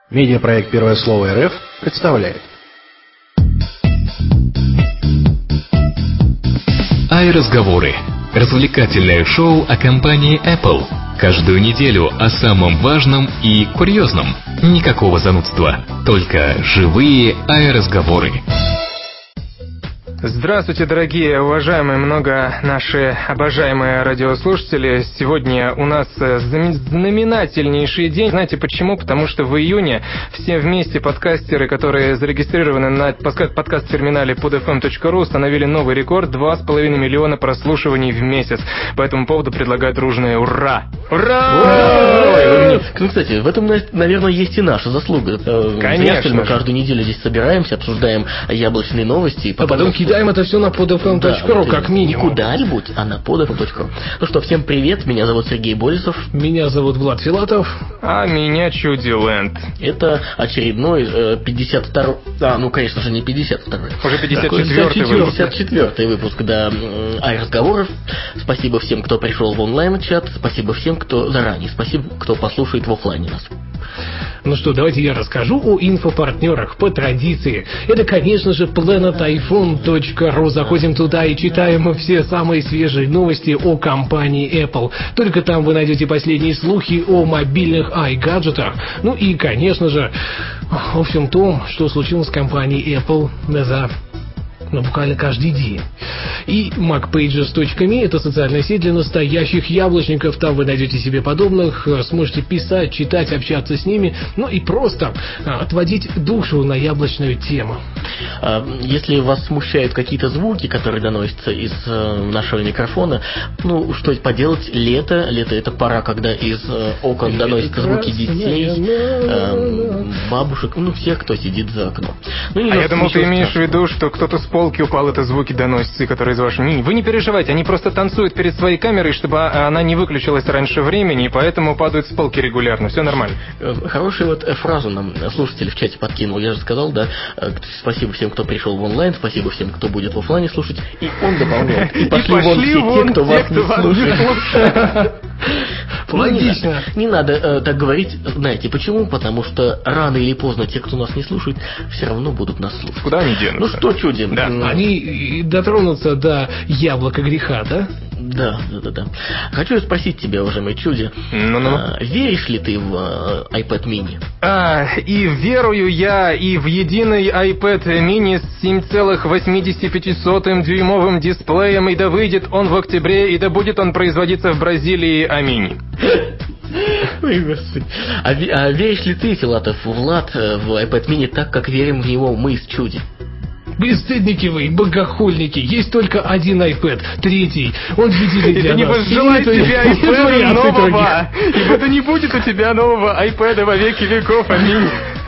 Медиапроект «Первое слово РФ» представляет. iRazговоры. Развлекательное шоу о компании Apple. Каждую неделю о самом важном и курьезном. Никакого занудства. Только живые iRazговоры. Здравствуйте, дорогие, уважаемые, наши обожаемые радиослушатели. Сегодня у нас знаменательнейший день. Знаете почему? Потому что в июне все вместе подкастеры, которые зарегистрированы на подкаст-терминале podfm.ru, установили новый рекорд — 2,5 миллиона прослушиваний в месяц. По этому поводу предлагаю дружное «Ура!». Ура! Кстати, в этом, наверное, есть и наша заслуга. Конечно. Мы каждую неделю здесь собираемся, обсуждаем яблочные новости. А потом кидаем это все на podfm.ru, как минимум. Не куда-нибудь, а на podfm.ru. Ну что, всем привет, меня зовут Сергей Борисов. Меня зовут Влад Филатов. А меня Чудиленд. Это очередной 52-й... конечно же, не 52-й. Уже 54-й выпуск. 54-й выпуск, да, iRazговоров. Спасибо всем, кто пришел в онлайн-чат. Спасибо всем, кто заранее. Спасибо, кто послушает в офлайне нас. Ну что, давайте я расскажу о инфопартнерах по традиции. Это, конечно же, planetiphone.ru. Заходим туда и читаем все самые свежие новости о компании Apple. Только там вы найдете последние слухи о мобильных iGadget'ах. Ну и, конечно же, о всем том, что случилось с компанией Apple буквально каждый день. И macpages.me — это социальная сеть для настоящих яблочников. Там вы найдете себе подобных, сможете писать, читать, общаться с ними, ну и просто отводить душу на яблочную тему. Если вас смущают какие-то звуки, которые доносятся из нашего микрофона, ну, что поделать, лето — это пора, когда из окон доносятся звуки детей, бабушек, всех, кто сидит за окном. Я думал, ты имеешь в виду, что кто-то с полки упал, это звуки доносятся, которые из вашего... Вы не переживайте, они просто танцуют перед своей камерой, чтобы она не выключилась раньше времени, и поэтому падают с полки регулярно. Все нормально. Хорошую фразу нам слушатель в чате подкинул. Я же сказал, да, спасибо всем, кто пришел в онлайн, спасибо всем, кто будет в офлайне слушать. И он добавляет. И пошли вон все те, кто вас не слушает. Логично. Не надо так говорить. Знаете почему? Потому что рано или поздно те, кто нас не слушает, все равно будут нас слушать. Куда они денутся? Ну что, Чуди? Да. Они дотронутся до яблока греха, да? Да. Хочу спросить тебя, уважаемый Чуди, веришь ли ты в iPad mini? И верую я и в единый iPad mini с 7,85 дюймовым дисплеем, и да выйдет он в октябре, и да будет он производиться в Бразилии. Аминь. Ой, господи. А веришь ли ты, Филатов, Влад, в iPad mini так, как верим в него мы с Чуди? Бесстыдники вы, богохульники. Есть только один iPad, третий. Он видели для нас. Это не возжелай тебе iPad нового, ибо да не будет у тебя нового iPad во веки веков. Аминь.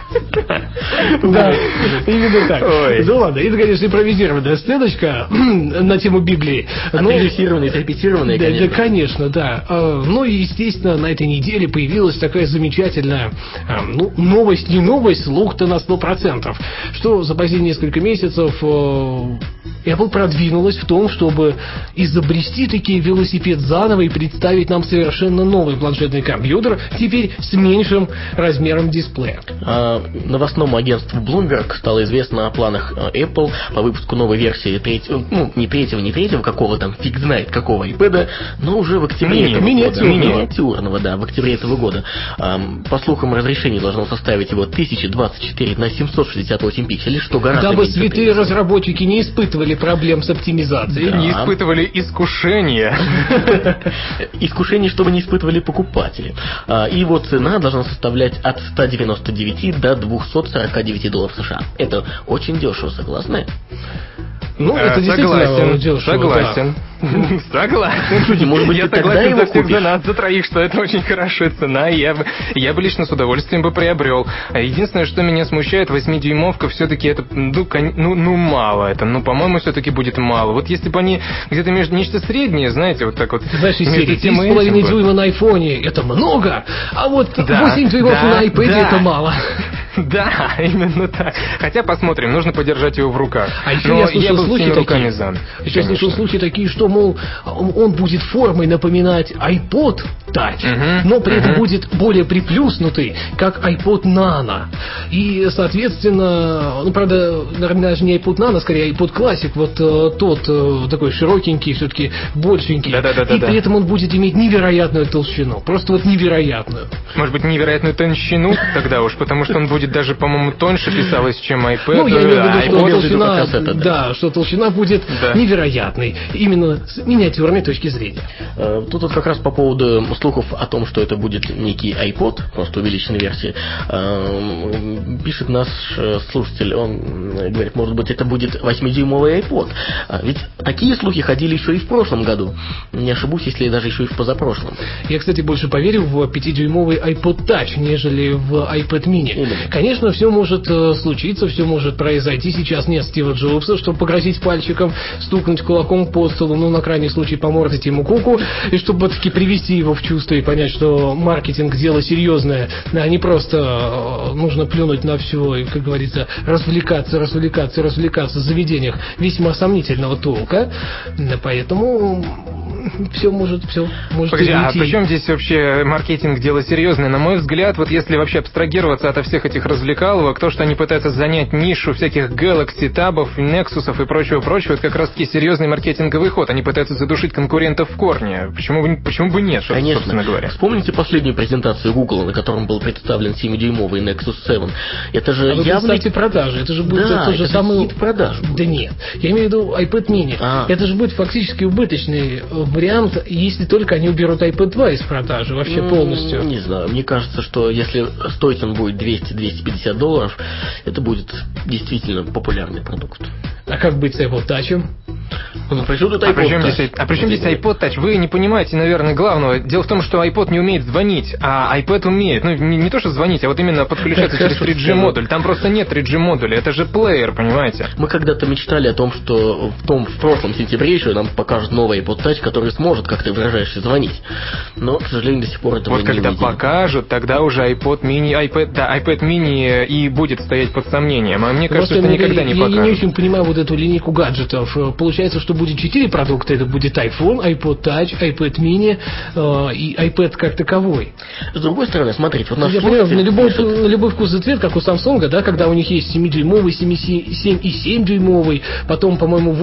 Да, именно так. Ну ладно, это, конечно, импровизированная сценочка на тему Библии. Отрежиссированная, отрепетированная, конечно. Да, конечно, да. Ну и, естественно, на этой неделе появилась такая замечательная новость, не новость, слух-то на 100%, что за последние несколько месяцев Apple продвинулась в том, чтобы изобрести такие велосипед заново и представить нам совершенно новый планшетный компьютер, теперь с меньшим размером дисплея. Новостному агентству Bloomberg стало известно о планах Apple по выпуску новой версии не третьего, какого там, фиг знает какого iPad, но уже в октябре миниатюрного, да, в октябре этого года. По слухам, разрешение должно составить его 1024 на 768 пикселей, что гораздо дабы меньше. святые разработчики не испытывали проблем с оптимизацией. Да. Не испытывали искушения. Искушение, чтобы не испытывали покупатели. И его цена должна составлять от 199 до 249 долларов США. Это очень дешево, согласны? Это действительно дешево. Согласен. Да. Согласен. Слушайте, может быть, я ты тогда согласен его за всех, купишь? за нас, за троих, что это очень хорошая цена, и я бы лично с удовольствием бы приобрел. Единственное, что меня смущает, 8-дюймовка все-таки это, мало это. По-моему, все-таки будет мало. Вот если бы они где-то между нечто среднее, знаете, вот так вот. Знаешь, из серии 3,5 дюйма на айфоне — это много, а вот 8 дюймов на iPad — это мало. Да, именно так. Хотя посмотрим, нужно подержать его в руках. А еще я слышал слухи такие. Еще слышал слухи такие, что, мол, он будет формой напоминать iPod Touch, но при этом будет более приплюснутый, как iPod Nano. И, соответственно, правда, наверное, даже не iPod Nano, скорее iPod Classic, вот тот такой широкенький, все-таки большенький. И при этом он будет иметь невероятную толщину. Просто вот невероятную. Может быть, невероятную толщину тогда уж, потому что он будет даже, по-моему, тоньше писалось, чем iPad. Ну, я имею в виду, что толщина, да, что толщина будет невероятной, именно с миниатюрной точки зрения. Тут вот как раз по поводу слухов о том, что это будет некий iPod, просто увеличенной версии, пишет наш слушатель, он говорит, может быть, это будет 8-дюймовый iPod. Ведь такие слухи ходили еще и в прошлом году. Не ошибусь, если даже еще и в позапрошлом. Я, кстати, больше поверю в 5-дюймовый iPod Touch, нежели в iPad mini. Именно. Конечно, все может случиться, все может произойти. Сейчас нет Стива Джобса, чтобы погрозить пальчиком, стукнуть кулаком по столу, ну, на крайний случай, помордать Тиму Куку, и чтобы таки привести его в чувство и понять, что маркетинг — дело серьезное, а не просто нужно плюнуть на все и, как говорится, развлекаться в заведениях весьма сомнительного толка. Поэтому все может Погоди, а при чем здесь вообще маркетинг — дело серьезное? На мой взгляд, вот если вообще абстрагироваться от всех этих развлекаловок, то, что они пытаются занять нишу всяких Galaxy, табов, Nexus'ов и прочего, это как раз-таки серьезный маркетинговый ход. Они пытаются задушить конкурентов в корне. Почему бы нет, конечно, собственно говоря? Вспомните последнюю презентацию Google, на котором был представлен 7-дюймовый Nexus 7. Это же явно... продажи. Это же будет тот же самый... хит продаж. Да нет. Я имею в виду iPad mini. Это же будет фактически убыточный вариант, если только они уберут iPad 2 из продажи вообще полностью. Не знаю. Мне кажется, что если стоить он будет $200-250, это будет действительно популярный продукт. А как быть с Apple Touch? При чем здесь iPod Touch? Вы не понимаете, наверное, главного. Дело в том, что iPod не умеет звонить, а iPad умеет. Ну, не то, что звонить, а вот именно подключаться через 3G-модуль. Там просто нет 3G-модуля, это же плеер, понимаете? Мы когда-то мечтали о том, что в прошлом сентябре еще нам покажут новый iPod Touch, который сможет, как ты выражаешься, звонить. Но, к сожалению, до сих пор этого не увидели. Вот когда покажут, тогда уже iPad mini и будет стоять под сомнением. А мне кажется, что никогда не покажут. Я не очень понимаю вот эту линейку гаджетов. Получается, что будет 4 продукта. Это будет iPhone, iPod Touch, iPad mini и iPad как таковой. С другой стороны, смотрите, вот наш слушатель... На любой вкус и цвет, как у Samsung, да, когда у них есть 7-дюймовый, 7,7-дюймовый, потом, по-моему,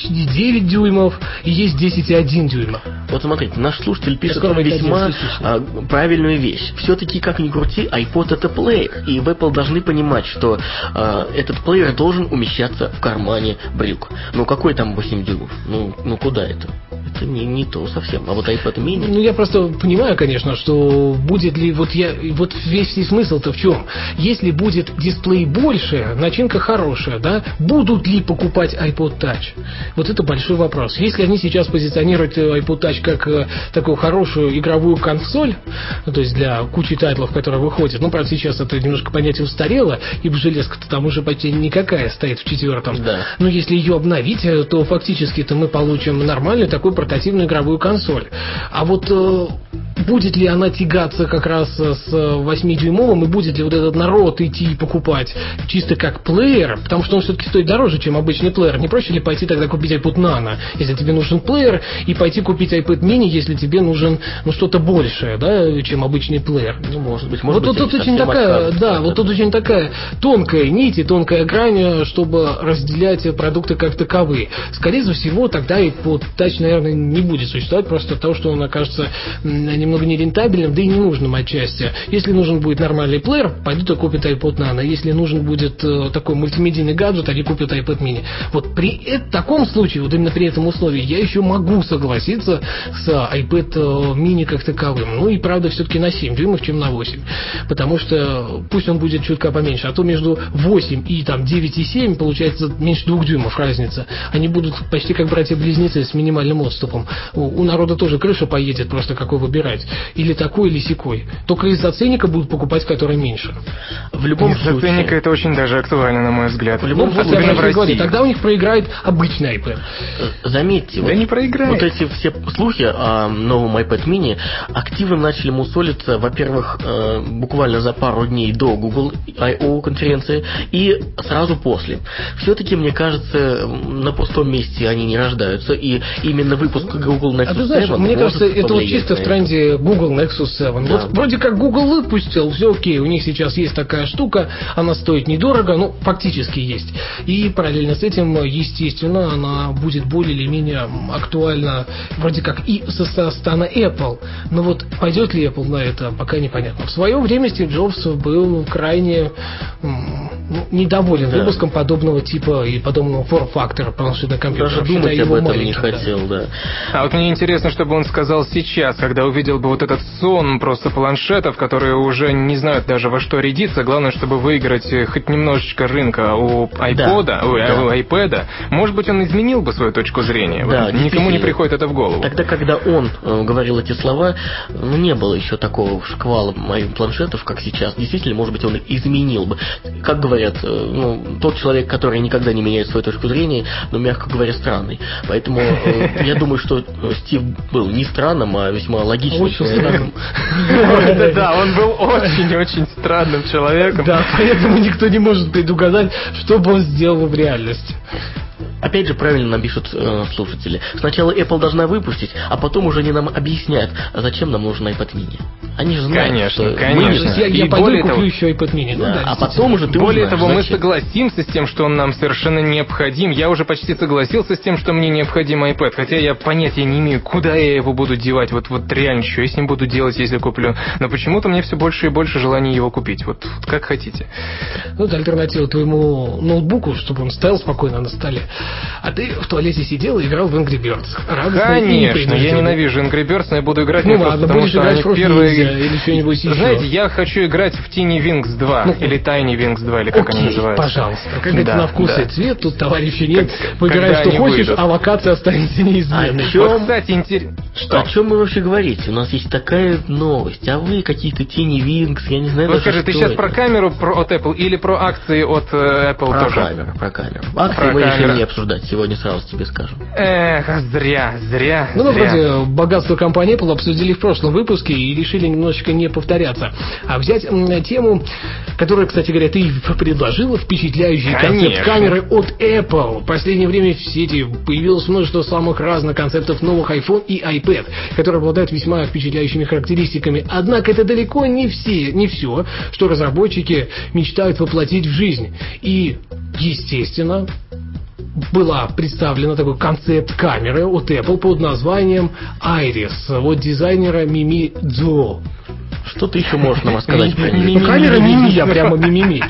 8,9 дюймов и есть 10,1 дюйма. Вот смотрите, наш слушатель пишет весьма правильную вещь. Все-таки, как ни крути, iPod — это плеер. И в Apple должны понимать, что этот плеер должен умещаться в кармане брюк. Ну, какой там 8 дюймов? Ну куда это? Это не то совсем. А вот iPad mini... Ну, я просто понимаю, конечно, что будет ли... Вот весь смысл-то в чем? Если будет дисплей больше, начинка хорошая, да? Будут ли покупать iPod Touch? Вот это большой вопрос. Если они сейчас позиционируют iPod Touch как такую хорошую игровую консоль, то есть для кучи тайтлов, которые выходят, ну, правда, сейчас это немножко понятие устарело, ибо железка-то там уже почти никакая стоит в 4-м. Да. Но если ее обновить, то фактически-то мы получим нормальную такую портативную игровую консоль. А вот будет ли она тягаться как раз с 8-дюймовым, и будет ли вот этот народ идти и покупать чисто как плеер, потому что он все-таки стоит дороже, чем обычный плеер. Не проще ли пойти тогда купить iPod Nano, если тебе нужен плеер, и пойти купить iPad mini, если тебе нужен что-то большее, да, чем обычный плеер? Ну, может быть, вот тут очень такая, вот тут очень такая тонкая нить и тонкая грань, чтобы разделять продукты как таковые. Скорее всего, тогда iPod Touch, наверное, не будет существовать, просто от того, что он окажется немного нерентабельным, да и ненужным отчасти. Если нужен будет нормальный плеер, пойдут и купят iPod Nano. Если нужен будет такой мультимедийный гаджет, они купят iPad mini. Вот при таком случае, вот именно при этом условии, я еще могу согласиться с iPad mini как таковым. Ну и правда, все-таки на 7 дюймов, чем на 8. Потому что пусть он будет чутка поменьше, а то между 8 и там 9,7 получается меньше 2 дюймов разница. Они будут почти как братья-близнецы с минимальным отступом. У народа тоже крыша поедет, просто какой выбирать. Или такой, или сякой. Только из-за ценника будут покупать, который меньше. В любом Из-за случае. ценника это очень даже актуально, на мой взгляд. В любом случае, особенно в России. Тогда у них проиграет обычный iPad. Заметьте, Да не проиграет. вот эти все слухи о новом iPad mini активно начали мусолиться, во-первых, буквально за пару дней до Google I.O. конференции и сразу после. Все-таки, мне кажется, на пустом месте они не рождаются, и именно выпуск Google Nexus 7 ты знаешь, мне кажется, это вот чисто в тренде Google Nexus 7. Да. Вот вроде как Google выпустил, все окей, у них сейчас есть такая штука, она стоит недорого, ну, фактически есть. И параллельно с этим, естественно, она будет более или менее актуальна вроде как и со стороны Apple. Но вот пойдет ли Apple на это, пока непонятно. В свое время Стив Джобс был крайне недоволен выпуском подобного типа и подобного форм-фактора планшетного компьютера. Даже думать об этом не хотел, да. А вот мне интересно, чтобы он сказал сейчас, когда увидел бы вот этот сон просто планшетов, которые уже не знают даже во что рядиться. Главное, чтобы выиграть хоть немножечко рынка у iPod, у iPad. Может быть, он изменил бы свою точку зрения. Да, вот никому не приходит это в голову. Тогда, когда он говорил эти слова, не было еще такого шквала моих планшетов, как сейчас. Действительно, может быть, он изменил бы. Как говорят, тот человек, который никогда не меняет свою точку зрения, мягко говоря, странный. Поэтому я думаю, что Стив был не странным, а весьма логичным. Очень странным. Да, он был очень-очень странным человеком. Да, поэтому никто не может предугадать, что бы он сделал в реальности. Опять же, правильно нам пишут слушатели. Сначала Apple должна выпустить, а потом уже они нам объяснят, зачем нам нужен iPad mini. Они же знают, конечно, что... конечно. Я И пойду более и куплю того, еще iPad mini. Да, а потом уже ты более узнаешь, того, мы зачем. согласимся с тем, что он нам совершенно необходим. Я уже почти согласился с тем, что мне необходим iPad, хотя я понятия не имею, куда я его буду девать. Вот реально, что я с ним буду делать, если куплю. Но почему-то мне все больше и больше желания его купить. Вот как хотите. Ну, это альтернатива твоему ноутбуку, чтобы он стоял спокойно на столе. А ты в туалете сидел и играл в Angry Birds. Конечно, я ненавижу Angry Birds, но я буду играть ну не ладно, потому будешь что играть они в первые... или что-нибудь еще. Знаете, я хочу играть в Tiny Wings 2, или Tiny Wings 2, или как они называются. Пожалуйста. Как это на вкус и цвет, тут товарища нет. Выбирай, когда что они хочешь, выйдут. а локация останется неизменной. Вот, кстати, интересно... О чем вы вообще говорите? У нас есть такая новость, а вы какие-то Tiny Wings, я не знаю Вот даже, скажи, ты что сейчас это. про камеру от Apple или про акции от Apple тоже? Про камеру. Акции мы решили не обсуждать, сегодня сразу тебе скажем. Эх, зря. Ну, вроде богатство компании Apple обсудили в прошлом выпуске и решили немножечко не повторяться, а взять тему, которая, кстати говоря, ты предложила, впечатляющий концепт камеры от Apple. В последнее время в сети появилось множество самых разных концептов новых iPhone и iPad, которые обладают весьма впечатляющими характеристиками. Однако это далеко не все, что разработчики мечтают воплотить в жизнь. И, естественно, была представлена такой концепт камеры от Apple под названием Iris от дизайнера Мими Цзо. Что ты еще можешь нам рассказать про нее? Камера Мими, я прямо Мимими.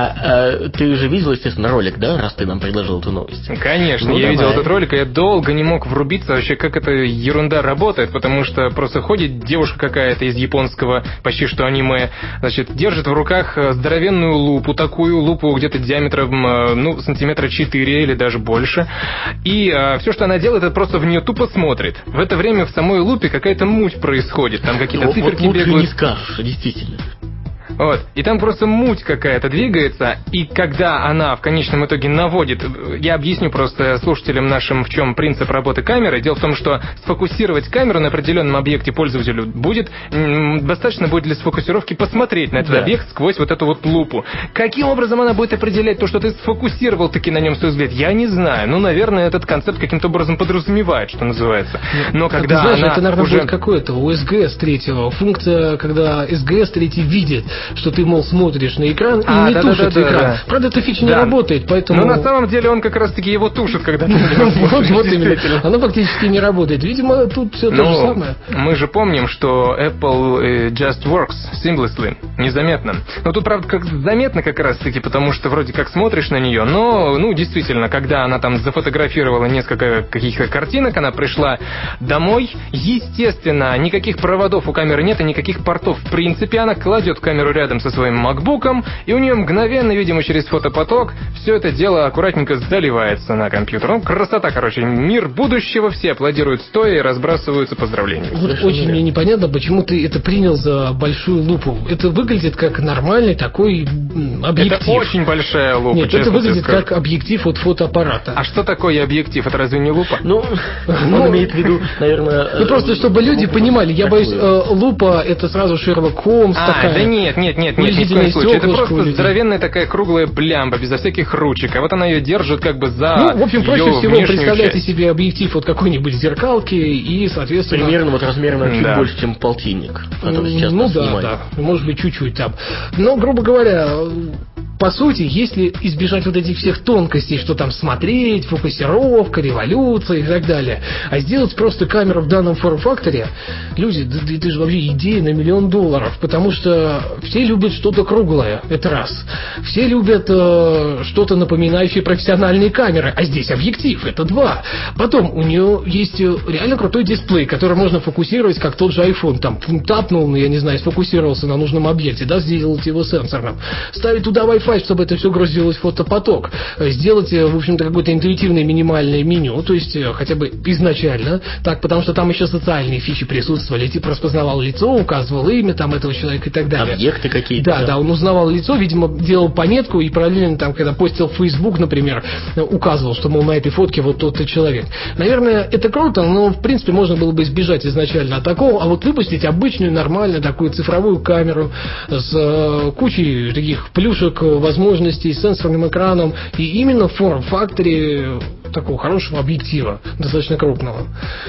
А ты же видел, естественно, ролик, да, раз ты нам предложил эту новость? Конечно, Ну, я давай. видел этот ролик, и я долго не мог врубиться вообще, как эта ерунда работает, потому что просто ходит девушка какая-то из японского почти что аниме, значит, держит в руках здоровенную лупу, такую лупу где-то диаметром, сантиметра 4 или даже больше, и все, что она делает, это просто в нее тупо смотрит. В это время в самой лупе какая-то муть происходит, там какие-то циферки лучше бегают. не скажешь, действительно. Вот. И там просто муть какая-то двигается, и когда она в конечном итоге наводит... Я объясню просто слушателям нашим, в чем принцип работы камеры. Дело в том, что сфокусировать камеру на определенном объекте пользователю будет... Достаточно будет для сфокусировки посмотреть на этот объект сквозь вот эту вот лупу. Каким образом она будет определять то, что ты сфокусировал таки на нем свой взгляд? Я не знаю. Наверное, этот концепт каким-то образом подразумевает, что называется. Но когда ты знаешь, она это, наверное, уже... будет какое-то у SGS 3 функция, когда SGS 3 видит, что ты, мол, смотришь на экран и не тушит экран. Да. Правда, эта фича не работает, поэтому... Но на самом деле он как раз-таки его тушит, когда ты на него смотришь. Вот именно. Она фактически не работает. Видимо, тут все то же самое. Мы же помним, что Apple just works seamlessly, незаметно. Но тут, правда, заметно как раз-таки, потому что вроде как смотришь на нее, но, действительно, когда она там зафотографировала несколько каких-то картинок, она пришла домой, естественно, никаких проводов у камеры нет и никаких портов. В принципе, она кладет камеру камеру рядом со своим MacBook'ом, и у нее мгновенно, видимо, через фотопоток все это дело аккуратненько заливается на компьютер. Ну, красота, короче, мир будущего, все аплодируют стоя и разбрасываются поздравлениями. Вот очень мне непонятно, почему ты это принял за большую лупу. Это выглядит как нормальный такой объектив. Это очень большая лупа. Нет, это выглядит как объектив от фотоаппарата. А что такое объектив? Это разве не лупа? Ну, он имеет в виду, наверное... Ну, просто чтобы люди понимали, я боюсь, лупа это сразу Шерлок Холмс такая. Да нет, ни в коем случае. Это просто здоровенная такая круглая блямба, безо всяких ручек. А вот она ее держит как бы за Ну, в общем, проще всего представляйте часть. себе объектив от какой-нибудь зеркалки и, соответственно... Примерно вот размерно чуть больше, чем полтинник, который сейчас нас снимает. Да, может быть, чуть-чуть там. Но, грубо говоря, по сути, если избежать вот этих всех тонкостей, что там смотреть, фокусировка, революция и так далее, а сделать просто камеру в данном форм-факторе, люди, это же вообще идея на $1 миллион, потому что все любят что-то круглое, это раз. Все любят что-то напоминающее профессиональные камеры, а здесь объектив, это два. Потом у нее есть реально крутой дисплей, который можно фокусировать, как тот же iPhone, там тапнул, я не знаю, сфокусировался на нужном объекте, да, сделать его сенсорным, ставить туда Wi-Fi, чтобы это все грузилось в фотопоток, сделать, в общем-то, какое-то интуитивное минимальное меню, то есть хотя бы изначально, так, потому что там еще социальные фичи присутствовали, типа распознавал лицо, указывал имя там этого человека и так далее. Объекты какие-то. Да, он узнавал лицо, видимо, делал пометку и параллельно там, когда постил в Facebook, например, указывал, что, мол, на этой фотке вот тот-то человек. Наверное, это круто, но, в принципе, можно было бы избежать изначально такого, а вот выпустить обычную, нормальную такую цифровую камеру с кучей таких плюшек, возможностей, с сенсорным экраном и именно в форм-факторе такого хорошего объектива, достаточно крупного.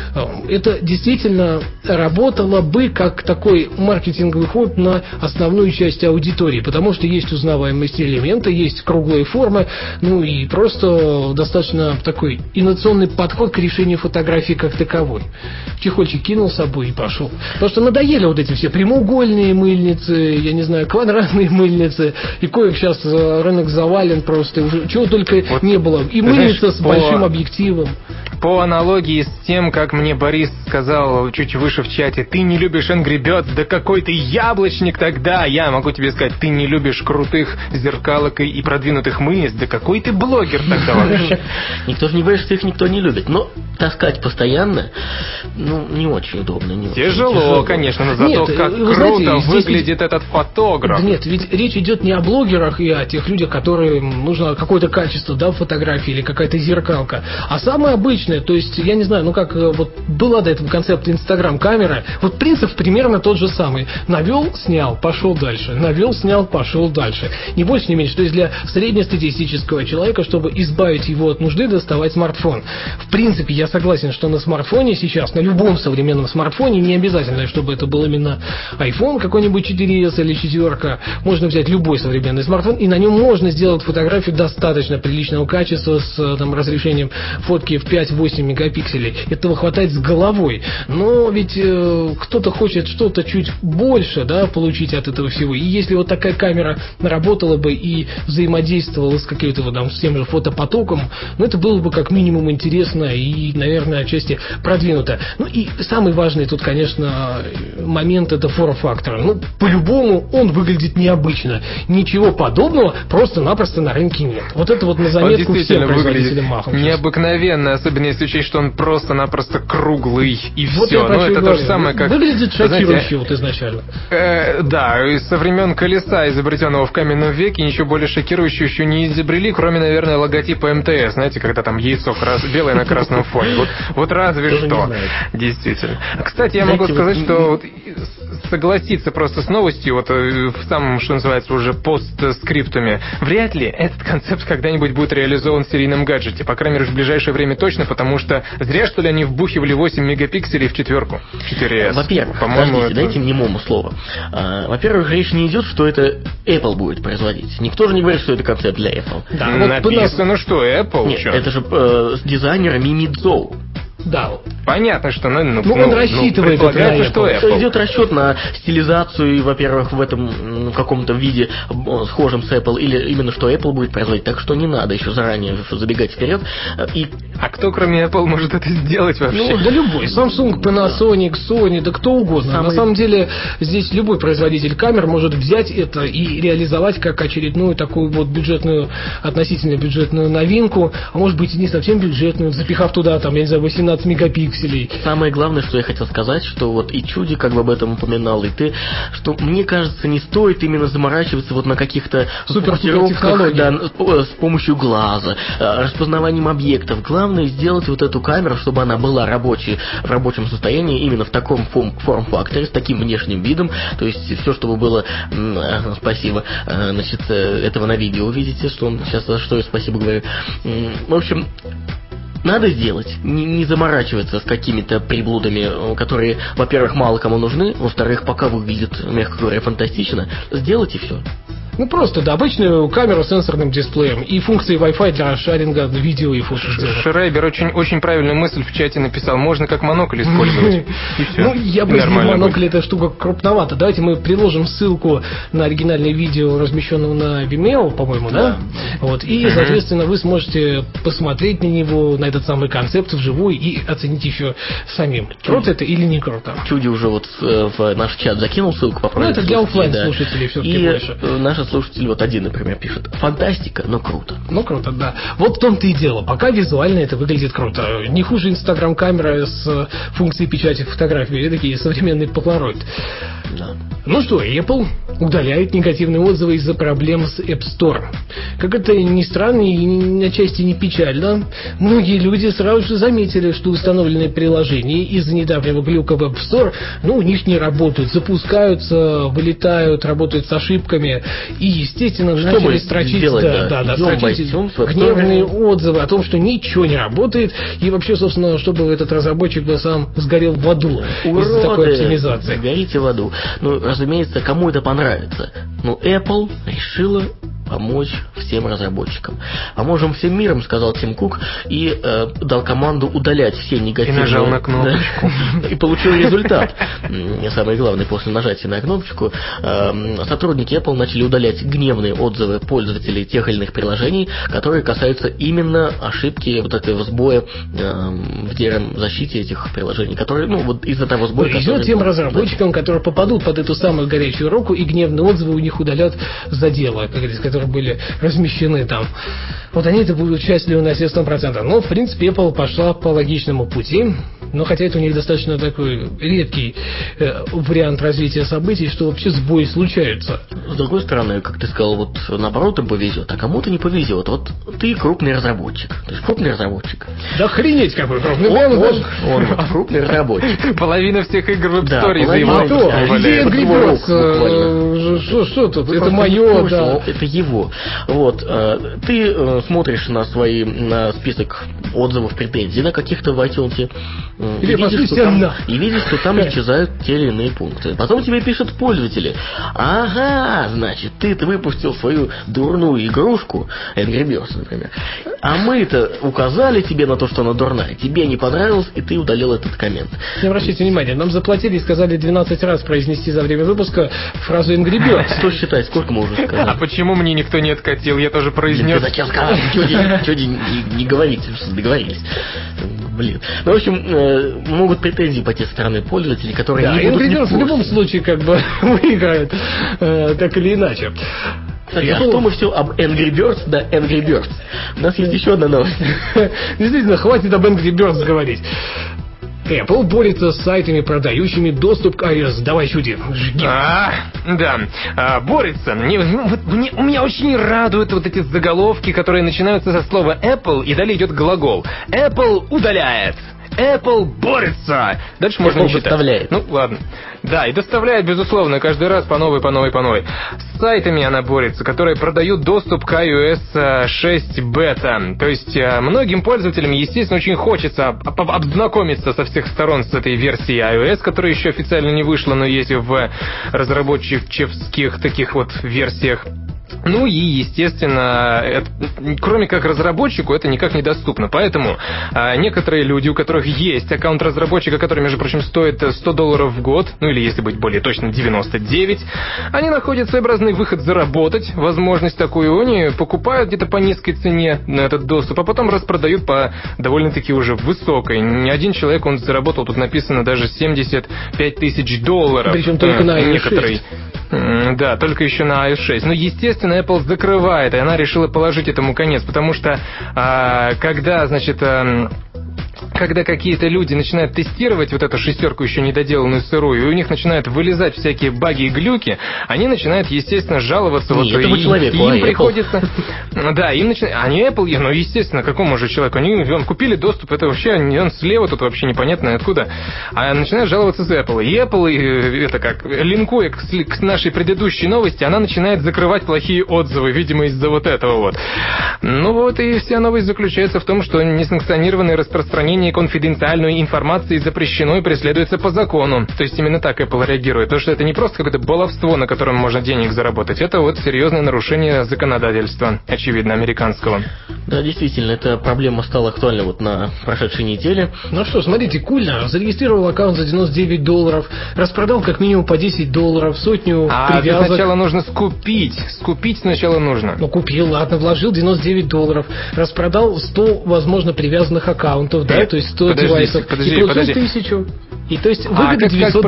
Это действительно работало бы как такой маркетинговый ход на основную часть аудитории, потому что есть узнаваемость элемента, есть круглые формы, ну и просто достаточно такой инновационный подход к решению фотографии как таковой. Чехольчик кинул с собой и пошел. Потому что надоели вот эти все прямоугольные мыльницы, я не знаю, квадратные мыльницы, и коих сейчас рынок завален просто, уже чего только вот не было. И мыльница с большим объективом. По аналогии с тем, как мне Борис сказал чуть выше в чате, ты не любишь Angry Birds, да какой ты яблочник тогда, я могу тебе сказать, ты не любишь крутых зеркалок и продвинутых мыльниц, да какой ты блогер тогда вообще. Никто же не говорит, что их никто не любит, но таскать постоянно, ну, не очень удобно. Тяжело, конечно, но зато как круто выглядит этот фотограф. Нет, ведь речь идет не о блогерах и о тех людях, которым нужно какое-то качество, да, фотографии или какая-то зеркалка, а самое обычное, то есть, я не знаю, ну как вот была до этого концепт Инстаграм-камера, вот принцип примерно тот же самый. Навел, снял, пошел дальше. Навел, снял, пошел дальше. Не больше, не меньше. То есть для среднестатистического человека, чтобы избавить его от нужды, доставать смартфон. В принципе, я согласен, что на смартфоне сейчас, на любом современном смартфоне, не обязательно, чтобы это был именно iPhone какой-нибудь 4S или 4, можно взять любой современный смартфон, и на нем можно сделать фотографию достаточно приличного качества с там, разрешением фотки в 5-8 мегапикселей. Этого хватает с головой. Но ведь кто-то хочет что-то чуть больше, да, получить от этого всего. И если вот такая камера работала бы и взаимодействовала с каким-то вот, там, с тем же фотопотоком, ну, это было бы как минимум интересно и, наверное, отчасти продвинуто. Ну, и самый важный тут, конечно, момент — это форм-фактор. Ну, по-любому он выглядит необычно. Ничего подобного просто-напросто на рынке нет. Вот это вот на заметку всем производителям махом. Необыкновенно, особенно если учесть, что он просто-напросто круглый и вот все. Ну, это то же самое, как... Выглядит шокирующе вот изначально. Да, со времен колеса, изобретенного в каменном веке, ничего более шокирующего еще не изобрели, кроме, наверное, логотипа МТС. Знаете, когда там яйцо белое на красном фоне. Вот разве что. Действительно. Кстати, я могу сказать, что согласиться просто с новостью, вот в самом, что называется, уже постскриптуме, вряд ли этот концепт когда-нибудь будет реализован в серийном гаджете. По крайней мере, в ближайшее время точно, потому что зря, что ли, они вбухивали 8 мегапикселей в 4S. Во-первых, подождите, дайте мне Мому слово. Во-первых, речь не идет, что это Apple будет производить. Никто же не говорит, что это концепт для Apple. Да, написано, что Apple. Нет, это же дизайнер Мими Цзоу. Да. Понятно, что он рассчитывает предполагается, что Apple. Идет расчет на стилизацию, и, во-первых, в этом каком-то виде схожем с Apple, или именно что Apple будет производить, так что не надо еще заранее забегать вперед. А кто, кроме Apple, может это сделать вообще? Да любой. Samsung, Panasonic, Sony, да кто угодно. На самом деле, здесь любой производитель камер может взять это и реализовать как очередную такую вот относительно бюджетную новинку, а может быть и не совсем бюджетную, запихав туда, там, я не знаю, 18 мегапикселей. Самое главное, что я хотел сказать, что вот и Чуди как бы об этом упоминал, и ты, что мне кажется, не стоит именно заморачиваться вот на каких-то супер-технологиях, да, с помощью глаза, распознаванием объектов. Главное сделать вот эту камеру, чтобы она была рабочей, в рабочем состоянии, именно в таком форм-факторе, с таким внешним видом, то есть все, чтобы было, спасибо, значит, этого на видео увидите, что он сейчас, за что я спасибо говорю. В общем, надо сделать, не заморачиваться с какими-то приблудами, которые, во-первых, мало кому нужны, во-вторых, пока выглядит, мягко говоря, фантастично. Сделать и все. Просто, да, обычную камеру с сенсорным дисплеем и функции Wi-Fi для шаринга видео и фото. Шрайбер очень правильную мысль в чате написал. Можно как монокль использовать. Я бы сказал, монокль эта штука крупновата. Давайте мы приложим ссылку на оригинальное видео, размещенное на Vimeo, по-моему, да? Вот. И, соответственно, вы сможете посмотреть на него, на этот самый концепт вживую и оценить еще самим. Круто это или не круто? Чуди уже вот в наш чат закинул ссылку. Это для оффлайн слушателей все-таки больше. Наши слушатели, вот один, например, пишет: фантастика, но круто. Ну, круто, да. Вот в том-то и дело. Пока визуально это выглядит круто. Не хуже Инстаграм-камера с функцией печати фотографий. Такие современные Polaroid. Да. Ну что, Apple удаляет негативные отзывы из-за проблем с App Store. Как это ни странно и отчасти не печально, многие люди сразу же заметили, что установленные приложения из-за недавнего глюка в App Store, у них не работают, запускаются, вылетают, работают с ошибками. И, естественно, начали строчить гневные отзывы о том, что ничего не работает, и вообще, собственно, чтобы этот разработчик бы сам сгорел в аду из-за такой оптимизации. Горите в аду. Разумеется, кому это понравится. Apple решила помочь всем разработчикам. Поможем всем миром, сказал Тим Кук, и дал команду удалять все негативные... И нажал на кнопочку. И получил результат. Самое главное, после нажатия на кнопочку сотрудники Apple начали удалять гневные отзывы пользователей тех или иных приложений, которые касаются именно ошибки вот этого сбоя в DRM-защите этих приложений, которые, из-за того сбоя... Повезет тем разработчикам, которые попадут под эту самую горячую руку, и гневные отзывы у них удалят за дело, которые были размещены там. Вот они это будут счастливы на все 100%. Но, в принципе, Apple пошла по логичному пути. Но хотя это у них достаточно такой редкий вариант развития событий, что вообще сбои случаются. С другой стороны, как ты сказал, вот наоборот им повезет, а кому-то не повезет. Вот ты крупный разработчик. Ты же крупный разработчик. Да охренеть какой крупный. Он крупный разработчик. Половина всех игр в App Store из-за его. Где Angry Birds? Что тут? Это мое, да. Это его. Вот. Ты смотришь на список отзывов, претензий на каких-то в iTunes, и видишь, что там исчезают те или иные пункты. Потом тебе пишут пользователи: ага, значит, ты выпустил свою дурную игрушку, Angry Birds, например, а мы-то указали тебе на то, что она дурная, тебе не понравилось, и ты удалил этот коммент. Не обращайте внимания, нам заплатили и сказали 12 раз произнести за время выпуска фразу Angry Birds. Что считать, сколько мы уже сказали? А почему мне никто не откатил? Я тоже произнес. Ты зачем сказал? Чуди, не говорите, что договорились. Блин. В общем, могут претензии по те стороны пользователей, которые не будут... Angry Birds в любом случае выиграет, так или иначе. А что мы все об Angry Birds, да, Angry Birds. У нас есть еще одна новость. Действительно, хватит об Angry Birds говорить. Apple борется с сайтами, продающими доступ к iOS. Давай, Чуди, жги. Борется. Меня очень радуют вот эти заголовки, которые начинаются со слова Apple, и далее идет глагол. Apple удаляет. Apple борется. Дальше можно не читать. Доставляет. Ладно. Да, и доставляет, безусловно, каждый раз по новой. С сайтами она борется, которые продают доступ к iOS 6 бета. То есть многим пользователям, естественно, очень хочется обзнакомиться со всех сторон с этой версией iOS, которая еще официально не вышла, но есть в разработческих таких вот версиях. Ну и, естественно, кроме как разработчику, это никак недоступно. Поэтому некоторые люди, у которых есть аккаунт разработчика, который, между прочим, стоит $100 в год, ну или, если быть более точным, 99, они находят своеобразный выход заработать, возможность такую, они покупают где-то по низкой цене на этот доступ, а потом распродают по довольно-таки уже высокой. Ни один человек, он заработал, тут написано даже $75 тысяч. Причем только на iOS 6. Да, только еще на iOS 6. Но, естественно, Apple закрывает, и она решила положить этому конец, потому что когда, значит... Когда какие-то люди начинают тестировать вот эту шестерку еще недоделанную сырую, и у них начинают вылезать всякие баги и глюки, они начинают, естественно, жаловаться. Не этому человеку, им Apple. Приходится... Да, им начинают... А не Apple, ну, естественно, какому же человеку? Они купили доступ, это вообще, он слева тут вообще непонятно откуда. А начинают жаловаться с Apple. И Apple, это как, линкуя к нашей предыдущей новости, она начинает закрывать плохие отзывы, видимо, из-за вот этого вот. Ну вот и вся новость заключается в том, что несанкционированное распространение конфиденциальной информации запрещено и преследуется по закону. То есть именно так Apple реагирует. То, что это не просто какое-то баловство, на котором можно денег заработать. Это вот серьезное нарушение законодательства, очевидно, американского. Да, действительно, эта проблема стала актуальной вот на прошедшей неделе. Ну что, смотрите, кульно. Зарегистрировал аккаунт за $99, распродал как минимум по $10, сотню привязок. Сначала нужно скупить. Скупить сначала нужно. Ну, купил, ладно, вложил $99, распродал 100, возможно, привязанных аккаунтов, да, то есть 100 девайсов, и получил 1000. И то есть выгода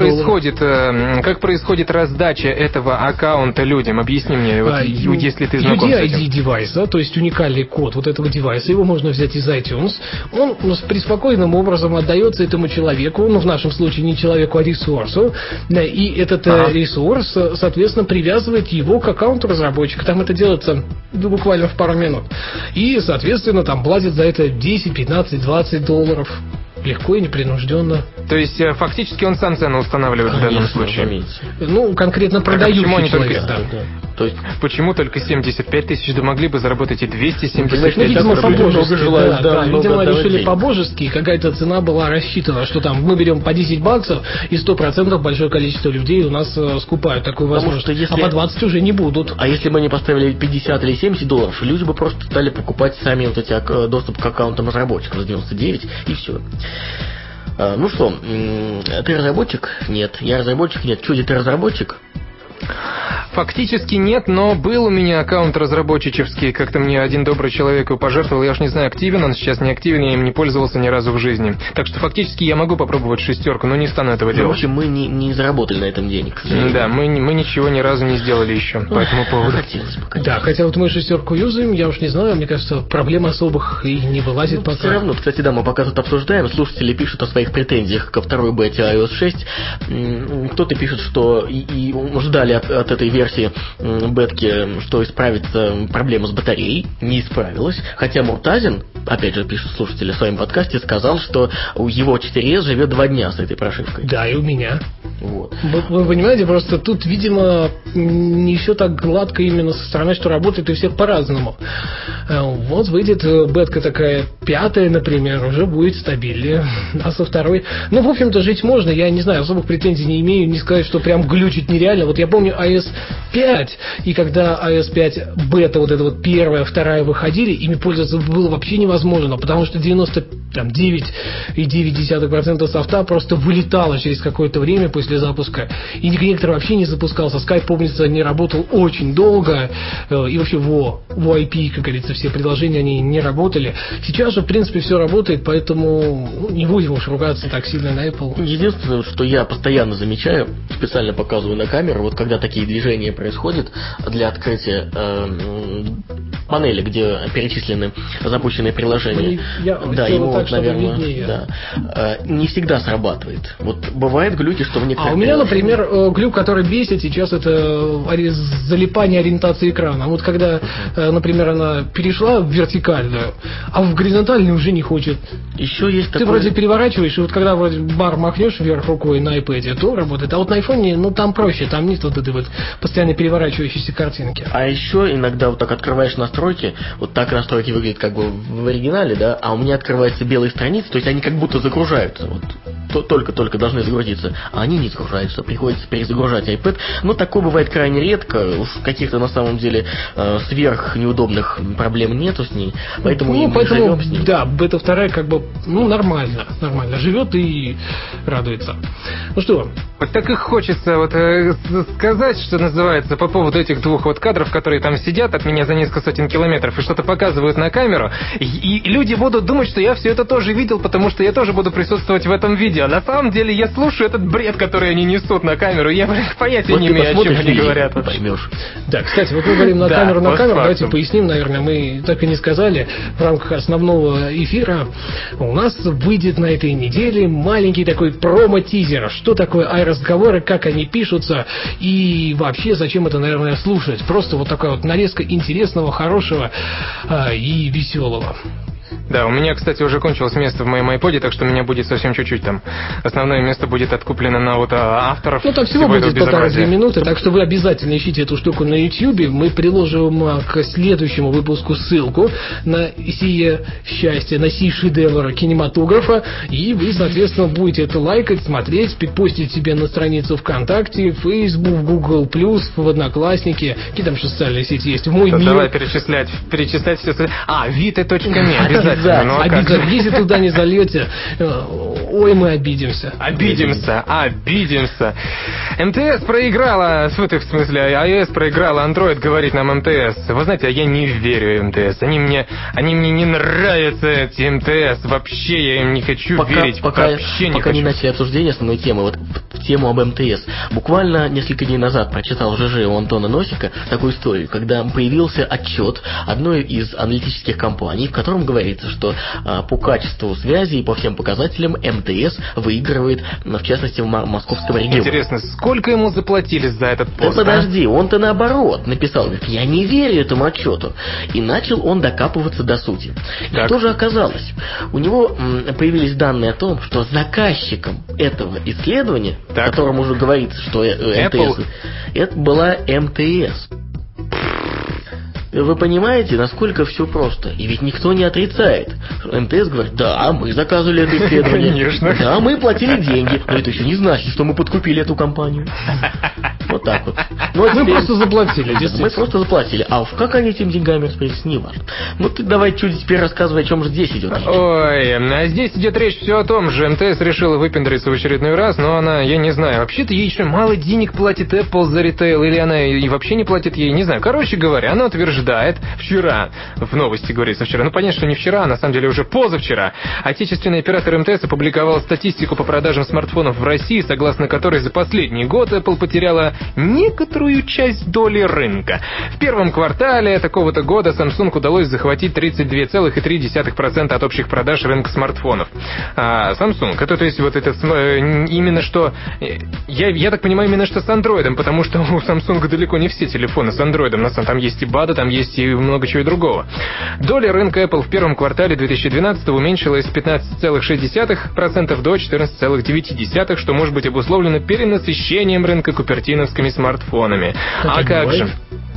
$900. Как происходит раздача этого аккаунта людям? Объясни мне, вот, если ты знаком с этим. UDID девайса, то есть уникальный код вот этого девайса, его можно взять из iTunes, он преспокойным образом отдается этому человеку, ну в нашем случае не человеку, а ресурсу, и этот ресурс, соответственно, привязывает его к аккаунту разработчика. Там это делается буквально в пару минут. И, соответственно, там платят за это 10, 15, $20. Легко и непринужденно. То есть, фактически он сам цену устанавливает. Конечно, в данном случае. Разумеется. Ну, конкретно продающий человек. Да. То есть, почему только 75 тысяч, да могли бы заработать и 275 тысяч? Видимо, по-божески. Видимо, решили денег. По-божески. Какая-то цена была рассчитана, что там мы берем по $10, и 100% большое количество людей у нас скупают такую возможность. Если... А по 20 уже не будут. А если бы они поставили $50 или $70, люди бы просто стали покупать сами вот эти доступ к аккаунтам разработчиков за 99, и все. Ну что, ты разработчик? Нет. Я разработчик? Нет. Чуди, ты разработчик? Фактически нет, но был у меня аккаунт разработчический, как-то мне один добрый человек его пожертвовал, я уж не знаю, активен он сейчас, не активен, я им не пользовался ни разу в жизни. Так что фактически я могу попробовать шестерку, но не стану этого делать. В общем, мы не заработали на этом денег. Да, мы ничего ни разу не сделали еще по этому поводу. Да, хотя вот мы шестерку юзаем, я уж не знаю, мне кажется, проблем особых и не вылазит пока. Все равно, кстати, да, мы пока тут обсуждаем, слушатели пишут о своих претензиях ко второй бете iOS 6. Кто-то пишет, что и ждали от этой версии бетки, что исправится проблема с батареей, не исправилась. Хотя Муртазин, опять же, пишет слушатели в своем подкасте, сказал, что у его 4S живет 2 дня с этой прошивкой. Да, и у меня. Вот. Вы понимаете, просто тут, видимо, не все так гладко именно со стороны, что работает у всех по-разному. Вот выйдет бетка такая 5, например, уже будет стабильнее. А со второй... Ну, в общем-то, жить можно. Я не знаю, особых претензий не имею. Не сказать, что прям глючить нереально. Вот я помню iOS 5, и когда iOS 5 бета, вот эта вот первая, вторая выходили, ими пользоваться было вообще невозможно, потому что 99,9% софта просто вылетало через какое-то время после запуска. И некоторые вообще не запускался. Skype, помнится, не работал очень долго. И вообще VoIP, как говорится, все приложения, они не работали. Сейчас же, в принципе, все работает, поэтому не будем уж ругаться так сильно на Apple. Единственное, что я постоянно замечаю, специально показываю на камеру, вот когда такие движения происходят для открытия панели, где перечислены запущенные приложения. Да, ему так, вот, наверное, да, не всегда срабатывает. Вот бывает глюки, что в некоторых... А у меня, например, глюк, который бесит сейчас, это залипание ориентации экрана. Вот когда, например, она перешла в вертикальную, а в горизонтальную уже не хочет. Еще есть Ты вроде переворачиваешь, и вот когда вроде бар махнешь вверх рукой на iPad, то работает. А вот на iPhone, ну там проще, там нет вот этой вот постоянно переворачивающейся картинки. А еще иногда вот так открываешь настройки, вот так настройки выглядят как бы в оригинале, да, а у меня открываются белые страницы, то есть они как будто загружаются. Вот только должны загрузиться, а они не загружаются, приходится перезагружать iPad. Но такое бывает крайне редко, уж каких-то на самом деле сверх неудобных проблем нету с ней, поэтому живем с ней. Да, бета-2 как бы, нормально живет и радуется. Ну что? Вот так и хочется сказать, что называется, по поводу этих двух кадров, которые там сидят от меня за несколько сотен километров и что-то показывают на камеру, и люди будут думать, что я все это тоже видел, потому что я тоже буду присутствовать в этом видео. На самом деле я слушаю этот бред, который они несут на камеру, я понятия не имею, о чем они говорят. Поймешь. Да, кстати, мы говорим на камеру, давайте поясним, наверное, мы так и не сказали, в рамках основного эфира у нас выйдет на этой неделе маленький такой промо-тизер, что такое разговоры, как они пишутся и вообще зачем это, наверное, слушать. Просто такая нарезка интересного, хорошего и веселого. Да, у меня, кстати, уже кончилось место в моем iPod, так что у меня будет совсем чуть-чуть там. Основное место будет откуплено на авторов. Там всего будет 1,5-2 минуты, так что вы обязательно ищите эту штуку на YouTube. Мы приложим к следующему выпуску ссылку на сие счастье, на сей шедевр кинематографа, и вы, соответственно, будете это лайкать, смотреть, постить себе на страницу ВКонтакте, Facebook, Google+, в Одноклассники, какие там еще социальные сети есть, в мой мир. Давай перечислять все. vita.me, обязательно. Если туда не зальете, ой, мы обидимся. МТС проиграла, в смысле, iOS проиграла, Android говорит нам МТС. Вы знаете, я не верю МТС. Они мне не нравятся, эти МТС. Вообще я им не хочу верить. Пока не начали обсуждение основной темы, в тему об МТС. Буквально несколько дней назад прочитал ЖЖ у Антона Носика такую историю, когда появился отчет одной из аналитических компаний, в котором говорится, что по качеству связи и по всем показателям МТС выигрывает, в частности, в московском регионе. Интересно, сколько ему заплатили за этот пост? Да подожди, он-то наоборот написал, говорит, я не верю этому отчету. И начал он докапываться до сути. И что же оказалось? У него появились данные о том, что заказчиком этого исследования, о котором уже говорится, что МТС, это была МТС. Вы понимаете, насколько все просто? И ведь никто не отрицает. МТС говорит, да, мы заказывали это исследование. Конечно. Да, мы платили деньги. Но это еще не значит, что мы подкупили эту компанию. Вот так вот. Мы просто заплатили, действительно. Мы просто заплатили. А уж как они этими деньгами распорядились, не важно. Ты давай чуть теперь рассказывай, о чем же здесь идет речь. Ой, а здесь идет речь все о том же. МТС решила выпендриться в очередной раз, но она, я не знаю, вообще-то ей еще мало денег платит Apple за ритейл, или она и вообще не платит ей, не знаю. Короче говоря, она утверждает, вчера, в новости говорится вчера, понятно, что не вчера, а на самом деле уже позавчера, отечественный оператор МТС опубликовал статистику по продажам смартфонов в России, согласно которой за последний год Apple потеряла некоторую часть доли рынка. В первом квартале такого-то года Samsung удалось захватить 32,3% от общих продаж рынка смартфонов. А Samsung, это то есть именно что, я так понимаю, именно что с Android, потому что у Samsung далеко не все телефоны с Android, там есть и BADA, там есть и много чего другого. Доля рынка Apple в первом квартале 2012 уменьшилась с 15,6% до 14,9%, что может быть обусловлено перенасыщением рынка купертиновскими смартфонами. А как же?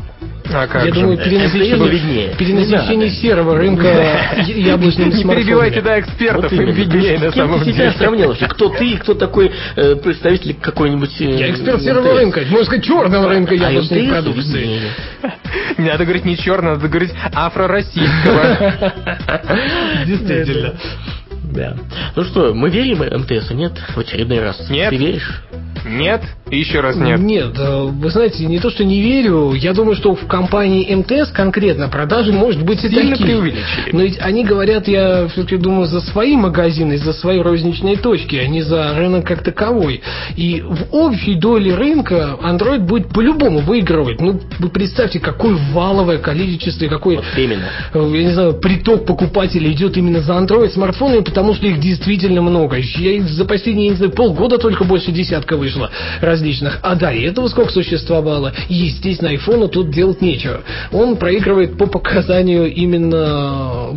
Я думаю, перенасыщение серого рынка яблочными смартфонами. Не перебивайте, экспертов, им виднее на самом деле. Ты сравнил, кто ты, кто такой представитель какой-нибудь... Я эксперт серого рынка, можно сказать, черного рынка яблочной продукции. Не надо говорить не черного, надо говорить афро-российского. Действительно. Да. Ну что, мы верим МТСу, нет? В очередной раз. Нет. Ты веришь? Нет, и еще раз нет. Нет, вы знаете, не то, что не верю, я думаю, что в компании МТС конкретно продажи, может быть, и сильно такие. преувеличили. Но ведь они говорят, я все-таки думаю, за свои магазины, за свои розничные точки, а не за рынок как таковой. И в общей доле рынка Android будет по-любому выигрывать. Вы представьте, какое валовое количество и какой, именно, я не знаю, приток покупателей идет именно за Android смартфонами, потому что их действительно много. Я за последние, полгода только больше десятка вышло различных. А до этого сколько существовало? Естественно, айфону тут делать нечего. Он проигрывает по показаниям именно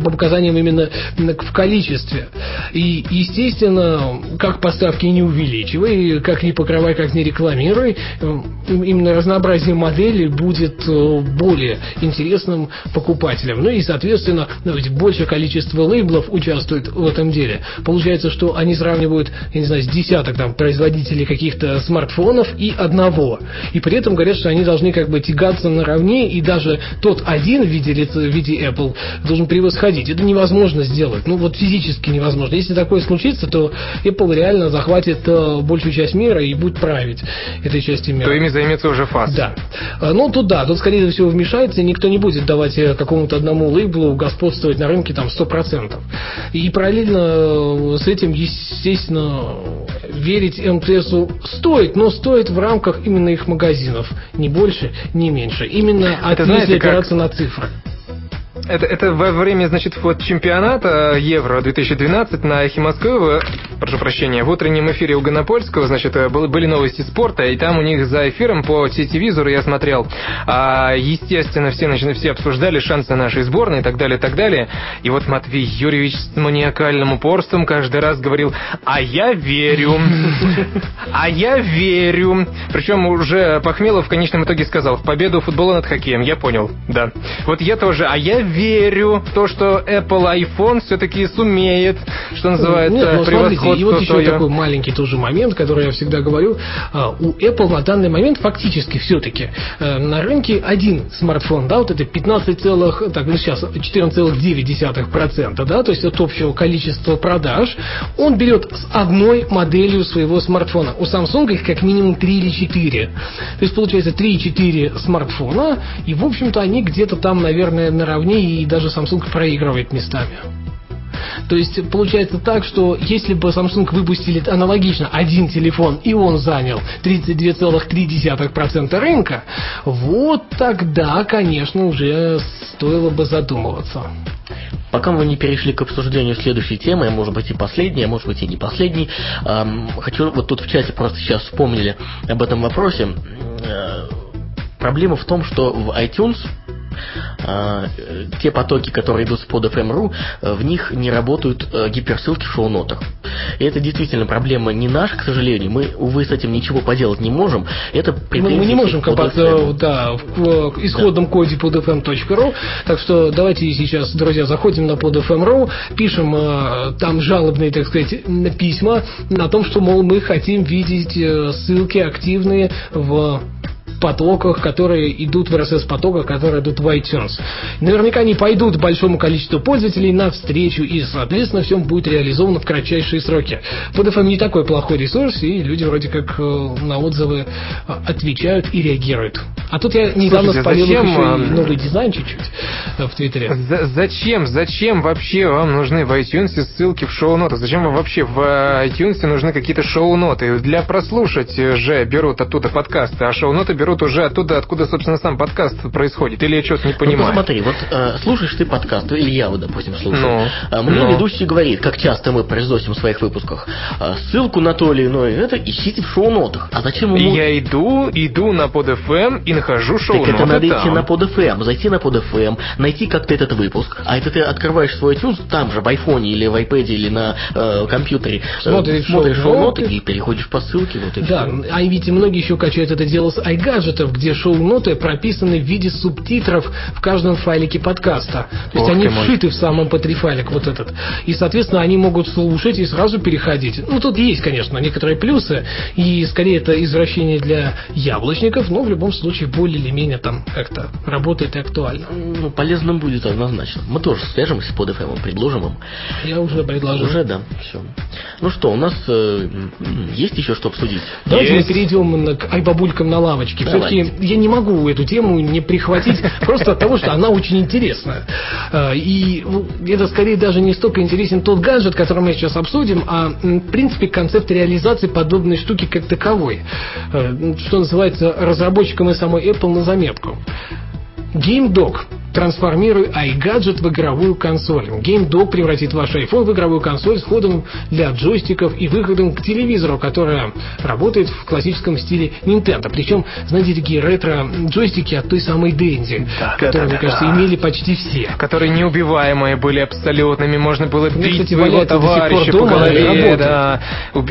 в количестве. И, естественно, как поставки не увеличивай, как не покрывай, как не рекламируй, именно разнообразие моделей будет более интересным покупателям. И, соответственно, ведь большее количество лейблов участвует в этом самом деле. Получается, что они сравнивают, я не знаю, с десяток там производителей каких-то смартфонов и одного. И при этом говорят, что они должны как бы тягаться наравне, и даже тот один в виде Apple должен превосходить. Это невозможно сделать. Ну вот физически невозможно. Если такое случится, то Apple реально захватит большую часть мира и будет править этой части мира. То ими займется уже ФАС. Да. Ну тут да, тут скорее всего вмешается, и никто не будет давать какому-то одному лейблу господствовать на рынке там 100%. И параллельно с этим, естественно, верить МТСу стоит, но стоит в рамках именно их магазинов. Ни больше, ни меньше. Именно если опираться на цифры. Это во время, значит, вот чемпионата Евро 2012 на «Эхе Москвы», прошу прощения, в утреннем эфире у Гонопольского, значит, были новости спорта, и там у них за эфиром по телевизору я смотрел, естественно, все обсуждали шансы нашей сборной и так далее, и так далее. И вот Матвей Юрьевич с маниакальным упорством каждый раз говорил: «А я верю, а я верю». Причем уже Пахмелов в конечном итоге сказал: «В победу футбола над хоккеем». Я понял, да. Вот я тоже, а я верю в то, что Apple iPhone все-таки сумеет, что называется, превосходство. И вот еще свое. такой маленький тоже момент, который я всегда говорю. У Apple на данный момент фактически все-таки на рынке один смартфон, да, вот это 14,9%, да, то есть от общего количества продаж, он берет с одной моделью своего смартфона. У Samsung их как минимум 3 или 4. То есть получается 3-4 смартфона, и в общем-то они где-то там, наверное, наравне, и даже Samsung проигрывает местами. То есть получается так, что если бы Samsung выпустили аналогично один телефон, и он занял 32,3% рынка, вот тогда, конечно, уже стоило бы задумываться. Пока мы не перешли к обсуждению следующей темы, а может быть и последней, а может быть и не последней, хочу, вот тут в чате просто сейчас вспомнили об этом вопросе. Проблема в том, что в iTunes те потоки, которые идут с под FM.ru, в них не работают гиперссылки в шоу-нотах. И это действительно проблема не наша, к сожалению. Мы, увы, с этим ничего поделать не можем. Это мы не можем копаться в исходном коде podfm.ru. Так что давайте сейчас, друзья, заходим на podfm.ru, пишем там жалобные, так сказать, письма на том, что, мол, мы хотим видеть ссылки активные в потоках, которые идут в RSS-потоках, которые идут в iTunes. Наверняка они пойдут большому количеству пользователей навстречу, и, соответственно, все будет реализовано в кратчайшие сроки. PodFM не такой плохой ресурс, и люди вроде как на отзывы отвечают и реагируют. А тут я недавно спалил еще и новый дизайн чуть-чуть в Твиттере. Зачем вообще вам нужны в iTunes ссылки в шоу-ноты? Зачем вам вообще в iTunes нужны какие-то шоу-ноты? Для прослушать же берут оттуда подкасты, а шоу-ноты берут уже оттуда, откуда, собственно, сам подкаст происходит. Или я что-то не понимаю? Ну, посмотри, вот слушаешь ты подкаст, или я, вот, допустим, слушаю. Мне ведущий говорит, как часто мы произносим в своих выпусках, ссылку на то или иное это ищите в шоу-нотах. А зачем ему... Я иду на PodFM и нахожу шоу-ноты. Так это надо идти на PodFM, зайти на PodFM, найти как-то этот выпуск. А это ты открываешь свой iTunes там же, в iPhone или в iPad или на компьютере, смотришь шоу-ноты и переходишь по ссылке. Вот и да, все. А ведь многие еще качают это дело с iGadget, где шоу-ноты прописаны в виде субтитров в каждом файлике подкаста. То есть они вшиты в сам MP3 файлик вот этот. И, соответственно, они могут слушать и сразу переходить. Ну, тут есть, конечно, некоторые плюсы, и скорее это извращение для яблочников, но в любом случае более или менее там как-то работает и актуально. Ну, полезным будет однозначно. Мы тоже свяжемся с PodFM, предложим им. Я уже предложил. Уже, да, все. Ну что, у нас есть еще что обсудить? Давайте мы перейдем к айбабулькам на лавочке. Все-таки я не могу эту тему не прихватить просто от того, что она очень интересная. И это скорее даже не столько интересен тот гаджет, который мы сейчас обсудим, а в принципе концепт реализации подобной штуки как таковой. Что называется, разработчикам и самой Apple на заметку. GameDock. Трансформируй iGadget в игровую консоль. GameDock превратит ваш iPhone в игровую консоль с входом для джойстиков и выходом к телевизору, которая работает в классическом стиле Nintendo. Причем, знаете, такие ретро-джойстики от той самой Dendy, которые, мне кажется, имели почти все. Которые неубиваемые были абсолютными. Можно было бить своего товарища по голове. Да.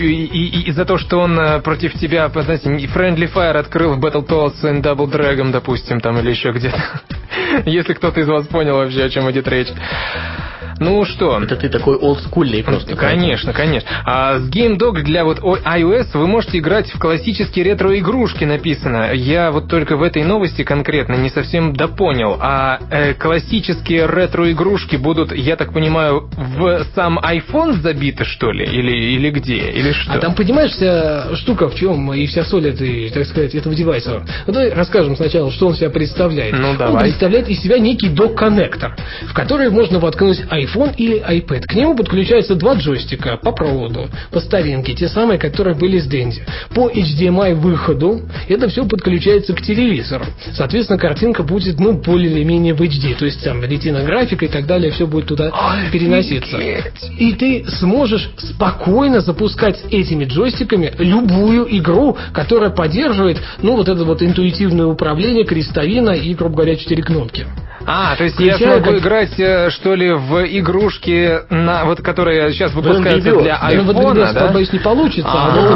И за то, что он против тебя, знаете, Friendly Fire открыл в Battletoads and Double Dragon, допустим, там или еще где-то. Если кто-то из вас понял вообще, о чем идет речь. Ну что? Это ты такой олдскульный просто. Конечно. А с GameDog для вот iOS вы можете играть в классические ретро-игрушки, написано. Я вот только в этой новости конкретно не совсем допонял. А классические ретро-игрушки будут, я так понимаю, в сам iPhone забиты, что ли? Или где? Или что? А там, понимаешь, вся штука в чем и вся соль этой, так сказать, этого девайса. Ну, давай расскажем сначала, что он себя представляет. Ну, давай. Он представляет из себя некий док-коннектор, в который можно воткнуть iPhone или iPad. К нему подключаются два джойстика по проводу, по старинке, те самые, которые были с Dendy. По HDMI выходу это все подключается к телевизору. Соответственно, картинка будет, более или менее в HD. То есть там ретина графика и так далее, все будет туда переноситься. И ты сможешь спокойно запускать с этими джойстиками любую игру, которая поддерживает, вот это вот интуитивное управление, крестовина и, грубо говоря, 4 кнопки. То есть я смогу играть, что ли, в игрушки, которые сейчас выпускаются для айфона, да? Боюсь, не получится.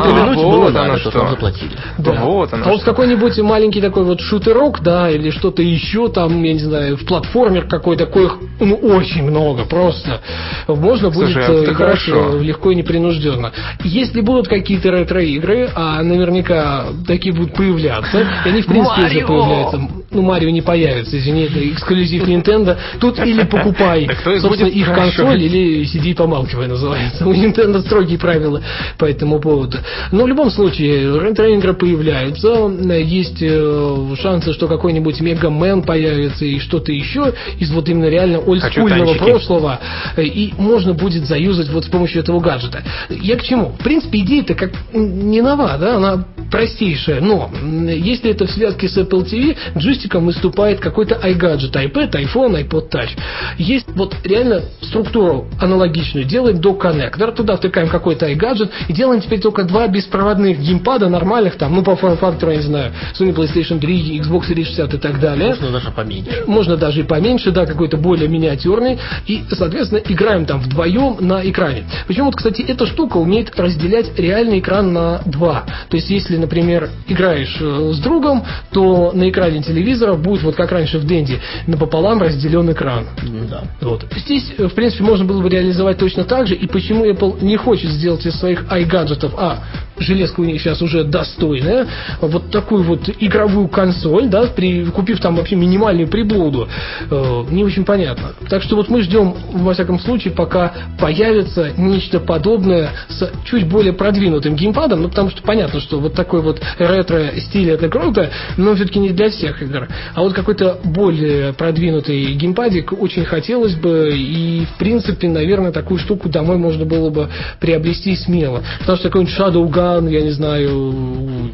Вот оно что. Заплатили. Да. Вот какой-нибудь маленький такой вот шутерок, да, или что-то еще там, я не знаю, в платформер какой-то, коих очень много просто. Можно будет играть легко и непринужденно. Если будут какие-то ретро-игры, а наверняка такие будут появляться, и они в принципе уже появляются. Марио не появится, извини, это эксклюзив Nintendo. Тут или покупай, собственно, их консоль, или сиди и помалкивай, называется. У Nintendo строгие правила по этому поводу. Но в любом случае, ретро-игры появляются, есть шансы, что какой-нибудь Мега Мэн появится и что-то еще из вот именно реально олдскульного прошлого, и можно будет заюзать вот с помощью этого гаджета. Я к чему? В принципе, идея-то как не нова, да, она простейшая, но если это в связке с Apple TV, джойстиком выступает какой-то iGadget, iPad, iPhone, iPod Touch. Есть вот реально структуру аналогичную. Делаем док-коннектор, туда втыкаем какой-то iGadget и делаем теперь только два беспроводных геймпада нормальных, там, по форм-фактору, я не знаю, Sony PlayStation 3, Xbox 360 и так далее. Можно даже поменьше. Можно даже и поменьше, да, какой-то более миниатюрный. И, соответственно, играем там вдвоем на экране. Причем, вот, кстати, эта штука умеет разделять реальный экран на два. То есть, если, например, играешь с другом, то на экране телевизора будет, вот как раньше в Dendy, напополам разделен экран. Да. Вот. Здесь, в принципе, можно было бы реализовать точно так же. И почему Apple не хочет сделать из своих iGadget'ов, железка у них сейчас уже достойная, вот такую вот игровую консоль, да, купив там вообще минимальную приблуду, не очень понятно. Так что вот мы ждем, во всяком случае, пока появится нечто подобное с чуть более продвинутым геймпадом, потому что понятно, что вот такой вот ретро-стиль это круто, но все-таки не для всех игр. А вот какой-то более продвинутый геймпадик очень хотелось бы, и в принципе, наверное, такую штуку домой можно было бы приобрести смело. Потому что какой-нибудь Shadowgun, я не знаю,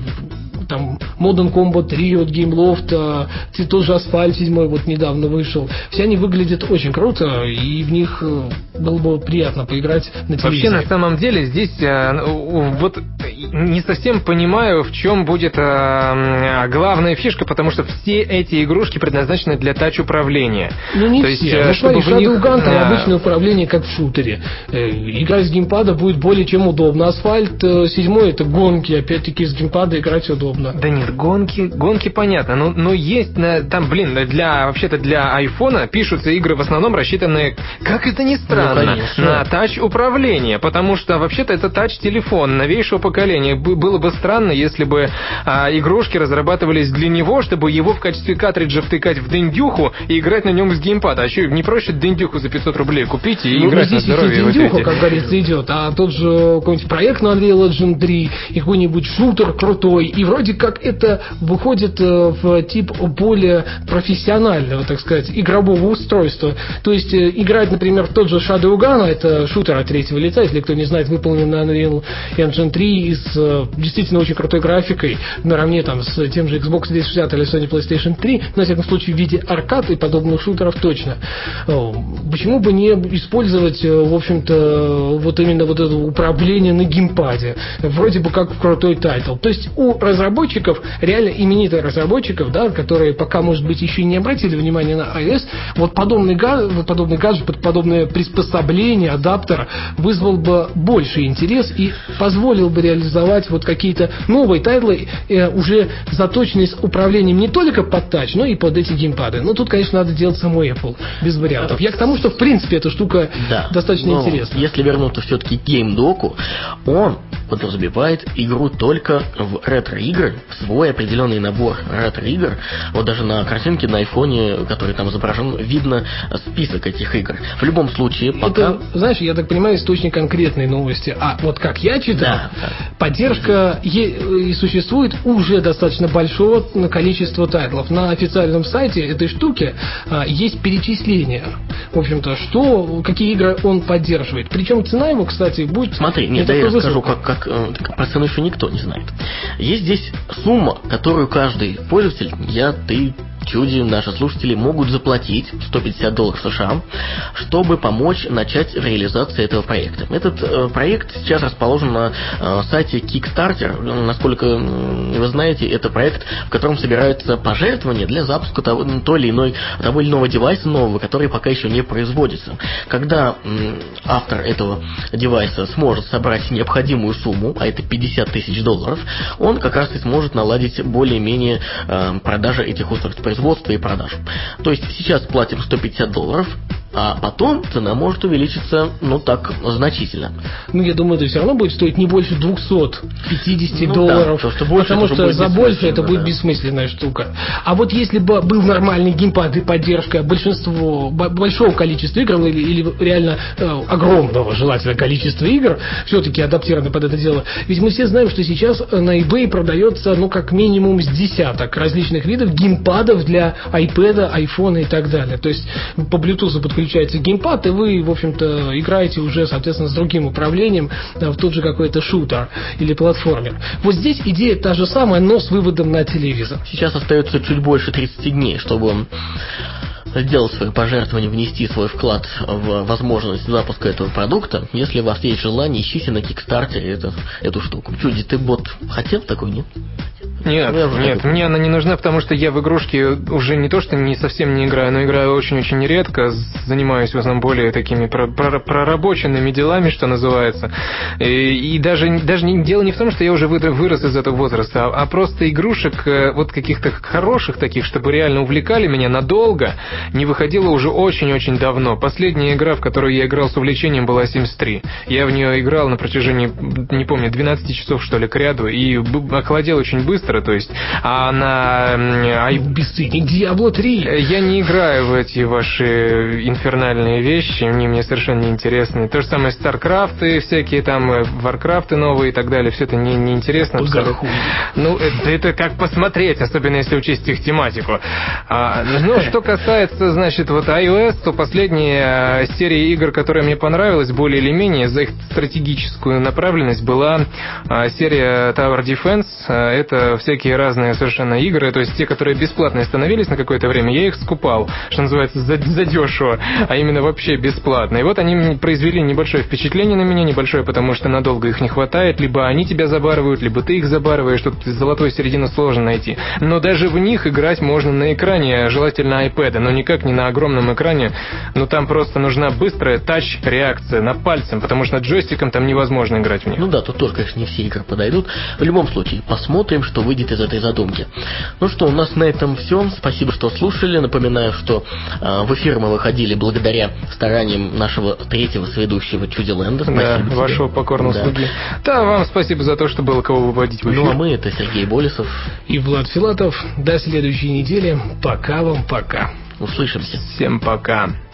там Modern Combat 3 от Gameloft, тот же Asphalt 7 вот недавно вышел. Все они выглядят очень круто, и в них было бы приятно поиграть на телевизоре. Вообще, на самом деле, здесь вот не совсем понимаю, в чем будет главная фишка, потому что все эти игрушки предназначены для тач-управления. Не все. Смотри, Shadowgun там обычное управление, как в шутере. Играть с геймпада будет более чем удобно. Асфальт 7 это гонки, опять-таки с геймпада играть удобно. Да нет, гонки понятно, но есть там, вообще-то для айфона пишутся игры в основном рассчитанные, как это ни странно, на тач-управление, потому что вообще-то это тач-телефон новейшего поколения. Было бы странно, если бы игрушки разрабатывались для него, чтобы его в качестве картриджа втыкать в дендюху и играть на нем с геймпада. А что, не проще дендюху за 500 рублей купить и играть на здоровье? Здесь дендюха, как говорится, идет, а тот же какой-нибудь проект на Unreal Engine 3 и какой-нибудь шутер крутой, и вроде как это выходит в тип более профессионального, так сказать, игрового устройства. То есть играть, например, в тот же Shadowgun, это шутер от третьего лица, если кто не знает, выполнен на Unreal Engine 3 с действительно очень крутой графикой, наравне там с тем же Xbox 360 или Sony PlayStation 3, на всяком случае в виде аркад и подобных шутеров точно. Почему бы не использовать, в общем-то, вот именно вот это управление на геймпаде? Вроде бы как крутой тайтл. То есть у разработчиков, реально именитых разработчиков, да, которые пока, может быть, еще и не обратили внимания на iOS, вот подобный гаджет, подобное приспособление, адаптер вызвал бы больший интерес и позволил бы реализовать вот какие-то новые тайтлы, уже заточенные с управлением не только под тач, но и под эти геймпады. Но тут, конечно, надо делать самой Apple, без вариантов. Я к тому, что в принципе эта штука достаточно интересна. Если вернуться все-таки к геймдоку, он подразумевает игру только в ретро-игры, в свой определенный набор ретро-игр. Вот даже на картинке на айфоне, который там изображен, видно список этих игр. В любом случае, пока... Это, знаешь, я так понимаю, источник конкретной новости. А вот как я читал, поддержка и существует уже достаточно большого количества тайтлов. На официальном сайте этой штуки есть перечисление, в общем-то, какие игры он поддерживает. Причем цена его, кстати, будет... Смотри, я расскажу, как про цену еще никто не знает. Есть здесь сумма, которую каждый пользователь, ты, Чуди, наши слушатели могут заплатить $150 США, чтобы помочь начать реализацию этого проекта. Этот проект сейчас расположен на сайте Kickstarter. Насколько вы знаете, это проект, в котором собираются пожертвования для запуска того или иного девайса нового, который пока еще не производится. Когда автор этого девайса сможет собрать необходимую сумму, а это $50 тысяч, он как раз и сможет наладить более-менее продажи этих устройств, производства и продаж. То есть сейчас платим $150, а потом цена может увеличиться, значительно. Я думаю, это все равно будет стоить не больше $250, потому что за больше это будет бессмысленная штука. А вот если бы был нормальный геймпад и поддержка большого количества игр, или реально огромного желательно количества игр, все-таки адаптированы под это дело, ведь мы все знаем, что сейчас на eBay продается, как минимум с десяток различных видов геймпадов для iPad, iPhone и так далее. То есть по Bluetooth подключается геймпад, и вы, в общем-то, играете уже, соответственно, с другим управлением в тот же какой-то шутер или платформер. Вот здесь идея та же самая, но с выводом на телевизор. Сейчас остается чуть больше 30 дней, чтобы сделать свое пожертвование, внести свой вклад в возможность запуска этого продукта. Если у вас есть желание, ищите на Kickstarter эту штуку. Чуди, ты хотел такой, нет? Нет, мне она не нужна, потому что я в игрушки уже не то, что совсем не играю, но играю очень-очень редко, занимаюсь в основном более такими прорабоченными делами, что называется. И даже дело не в том, что я уже вырос из этого возраста, а просто игрушек вот каких-то хороших таких, чтобы реально увлекали меня надолго, не выходила уже очень-очень давно. Последняя игра, в которую я играл с увлечением, была Sims 3. Я в нее играл на протяжении, не помню, 12 часов, что ли, к ряду, и охладел очень быстро. То есть, а на бесценник Diablo 3. Я не играю в эти ваши инфернальные вещи, они мне совершенно не интересны. То же самое StarCraft, всякие там Warcraft новые и так далее, все это не интересно. Это как посмотреть, особенно если учесть их тематику. Что касается, значит, iOS, то последняя серия игр, которая мне понравилась более или менее за их стратегическую направленность, была серия Tower Defense. Это всякие разные совершенно игры, то есть те, которые бесплатные становились на какое-то время, я их скупал, что называется, задешево, а именно вообще бесплатно. И вот они произвели небольшое впечатление на меня, небольшое, потому что надолго их не хватает, либо они тебя забарывают, либо ты их забарываешь, тут золотую середину сложно найти. Но даже в них играть можно на экране, желательно iPad, но никак не на огромном экране, там просто нужна быстрая тач-реакция на пальцем, потому что джойстиком там невозможно играть в них. Тут тоже, конечно, не все игры подойдут. В любом случае, посмотрим, что выйдет из этой задумки. У нас на этом все. Спасибо, что слушали. Напоминаю, что в эфир мы выходили благодаря стараниям нашего третьего соведущего Чуди Лэнда. Спасибо вашего покорного слуги. Да, вам спасибо за то, что было кого выводить в эфир. А мы, это Сергей Болесов и Влад Филатов. До следующей недели. Пока вам, пока. Услышимся. Всем пока.